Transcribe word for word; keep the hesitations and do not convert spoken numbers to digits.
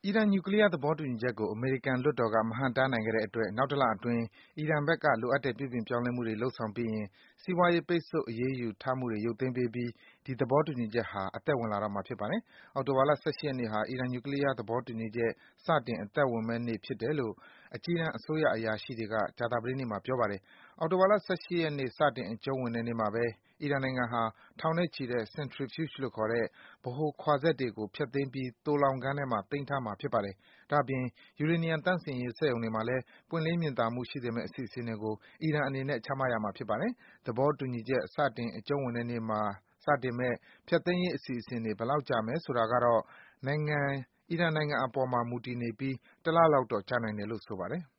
အီရန် နျူကလီးယား သဘောတူညီချက်ကို အမေရိကန်လွှတ်တော်က မဟန့်တားနိုင်ခဲ့တဲ့အတွက် နောက်တလအတွင်း အီရန်ဘက်က လိုအပ်တဲ့ ပြုပြင်ပြောင်းလဲမှုတွေ လုပ်ဆောင်ပြီးရင် စီးပွားရေး ပိတ်ဆို့ အရေးယူထားမှုတွေ ရုပ်သိမ်းပေးပြီး ဒီသဘောတူညီချက်ဟာ အသက်ဝင်လာတော့မှာ ဖြစ်ပါတယ်။ အောက်တိုဘာလ ၁၈ ရက်နေ့ဟာ အီရန် နျူကလီးယား သဘောတူညီချက် စတင် အသက်ဝင်မယ့်နေ့ ဖြစ်တယ်လို့ အကြီးတန်း အစိုးရအရာရှိတွေက ကြာသပတေးနေ့မှာ ပြောပါတယ်။ အောက်တိုဘာလ ၁၈ ရက်နေ့ စတင် အကျုံးဝင်တဲ့နေ့မှာဘဲ အီရန်နိုင်ငံဟာ ထောင်နဲ့ချီတဲ့ Centrifuge လို့ခေါ်တဲ့ ဗဟိုခွာစက်တွေကို ဖျက်သိမ်းပြီး သိုလှောင်ခန်းထဲမှာ သိမ်းထားမှာ ဖြစ်ပါတယ်။ ဒါ့အပြင် ယူရေနီယံ သန့်စင်ရေး စက်ရုံတွေမှာလည်း ပွင့်လင်းမြင်သာမှု ရှိစေမယ့် အစီအစဉ်တွေကို အီရန်အနေနဲ့ ချမှတ်ရမှာ ဖြစ်ပါတယ်။ သဘောတူညီချက် စတင် အကျုံးဝင်တဲ့နေ့မှာ စတင်မယ့် ဖျက်သိမ်းရေး အစီအစဉ်တွေ ဘယ်လောက်ကြာမယ်ဆိုတာကတော့ အီရန်နိုင်ငံအပေါ်မှာ မူတည်နေပြီး တလလောက်တော့ ကြာနိုင်တယ်လို့ ဆိုပါတယ်